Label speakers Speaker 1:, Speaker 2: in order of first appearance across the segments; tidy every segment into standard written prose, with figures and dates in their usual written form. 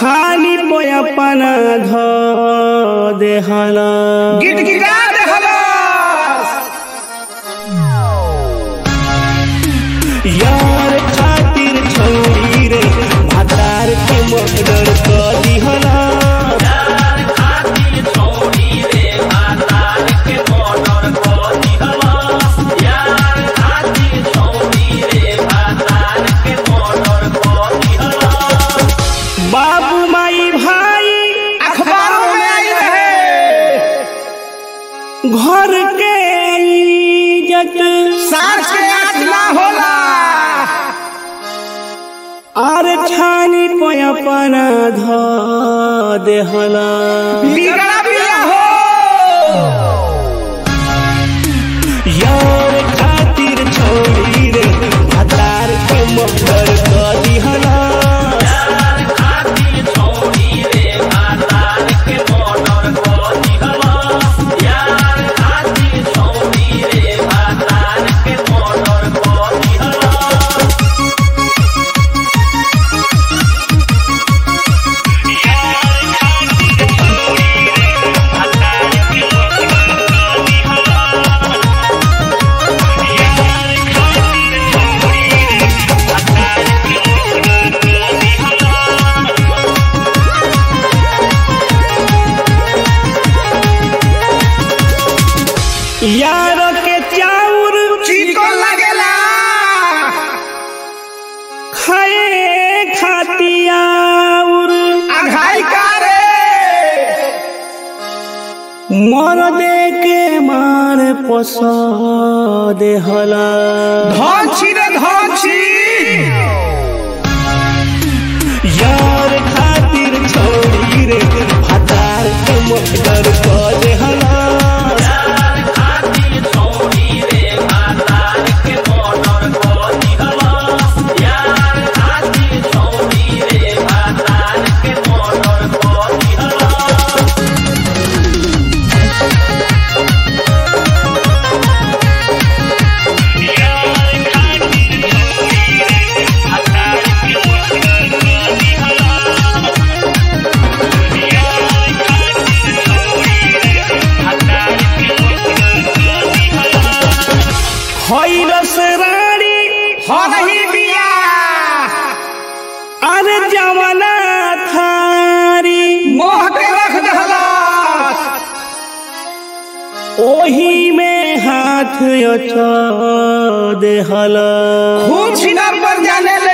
Speaker 1: खाली पोयापना ध देहला
Speaker 2: गिटगिटा देहला
Speaker 1: यार खातिर छौरी रे भातार के मर्डर क दिहला
Speaker 3: यार खातिर छौरी रे भातार के मर्डर क दिहला यार खातिर छौरी रे भातार के मर्डर क दिहला
Speaker 1: बाबू माई भाई
Speaker 2: अखबारों में आई रहे
Speaker 1: घर के इज्जत
Speaker 2: सास के आँख ना होला
Speaker 1: आर छानी पोयापना ध देहला
Speaker 2: बिगड़ा बिया हो
Speaker 1: यार खातिर छौरी रे भातार के मर्डर क दिहला
Speaker 3: यार खातिर छौरी रे भातार के मर्डर क दिहला यार खातिर छौरी रे भातार के मर्डर क दिहला
Speaker 1: यार के चाउर
Speaker 2: चिको लगेला
Speaker 1: खाए खातियाउर
Speaker 2: अघाई का रे
Speaker 1: मर दे के मार पस देहला
Speaker 2: धौंची रे धौंची
Speaker 1: यार खातिर छौरी रे भातार के मर्डर क देहला
Speaker 3: यार खातिर छौरी रे भातार के मर्डर क दिहला यार खातिर छौरी रे भातार के मर्डर क दिहला
Speaker 1: हैरस रानी
Speaker 2: हो रही बिया
Speaker 1: अरे जवना थारी
Speaker 2: मोह के रख दहला
Speaker 1: ओही में हाथ अचा देहला
Speaker 2: खून छिनार पर जाने ले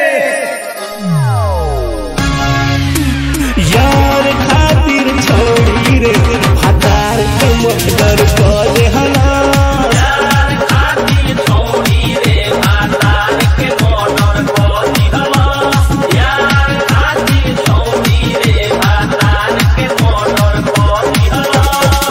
Speaker 1: यार खातिर छौरी रे भातार के मर्डर क देहला
Speaker 3: यार खातिर छौरी रे भातार के मर्डर क दिहला यार खातिर छौरी रे भातार के मर्डर क दिहला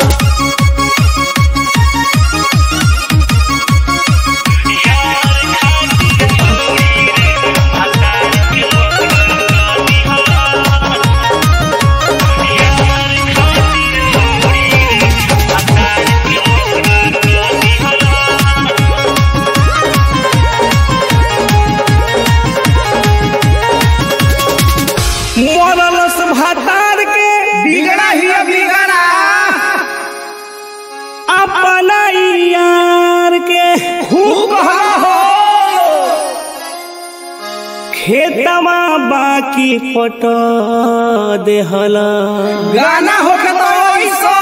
Speaker 1: मरलस भातार के
Speaker 2: बिगड़ा ही बिगड़ा
Speaker 1: अपना यार के
Speaker 2: खूब हो
Speaker 1: खेतमा बाकी पट देहला
Speaker 2: गाना हो के तो ऐसा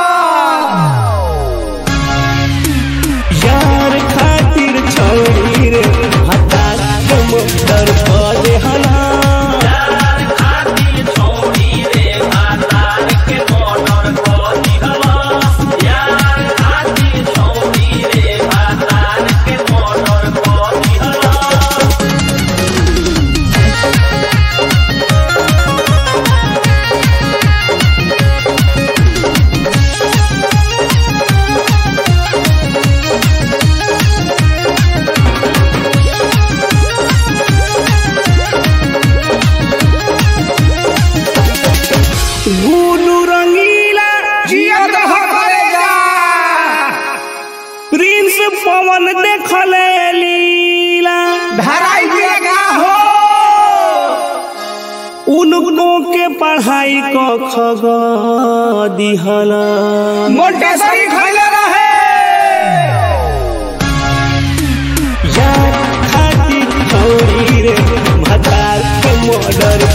Speaker 1: यार खातिर छौरी रे भातार के मर्डर क देहला
Speaker 3: यार खातिर छौरी रे भातार के मर्डर क दिहला यार खातिर छौरी रे भातार के मर्डर क दिहला
Speaker 1: यार उनको के पढ़ाई को खग दिहला
Speaker 2: मोटेसरी खैले रहे
Speaker 1: यार खातिर छौरी रे भतार के मर्डर